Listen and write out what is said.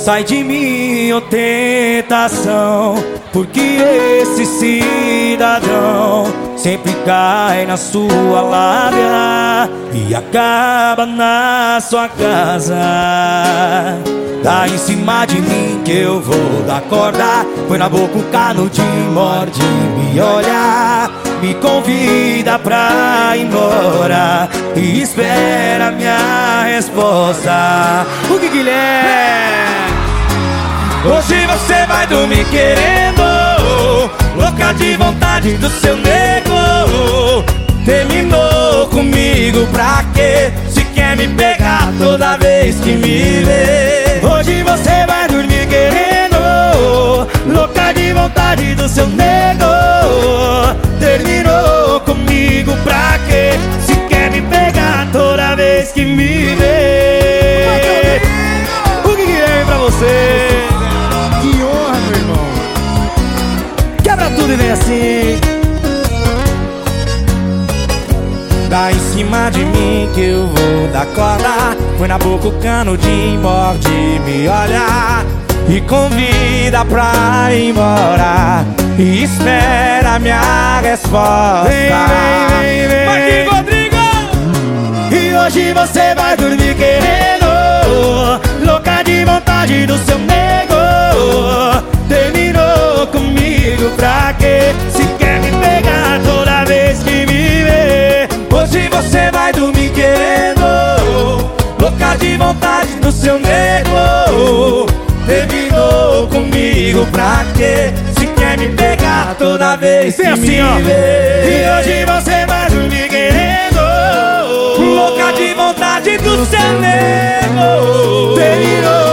Sai de mim, ô tentação, porque esse cidadão sempre cai na sua lábia e acaba na sua casa. Dá em cima de mim que eu vou dar corda, põe na boca o canudinho, morde, me olha, me convida pra ir embora e espera minha resposta. O que Guilherme? Hoje você vai dormir querendo, louca de vontade do seu nego. Terminou comigo pra quê? Se quer me pegar toda vez que me vê. Hoje você vai dormir querendo, louca de vontade do seu nego. Terminou comigo pra quê? Se quer me pegar toda vez que me vê. O que é pra você? Que honra, meu irmão. Quebra tudo e vem assim. Dá em cima de mim que eu vou dar corda, põe na boca o canudinho, morde, me olha e convida pra ir embora e espera minha resposta. Vem, vem. Marquinhos Rodrigo! E hoje você vai dormir querendo, louca de vontade do seu nego. Terminou comigo pra quê? Se quer me pegar toda vez que me vê. Hoje você vai dormir querendo, louca de vontade do seu nego. Terminou comigo pra quê? Se quer me pegar toda vez que me vê. E hoje você vai dormir querendo, louca de vontade do seu nego. Terminou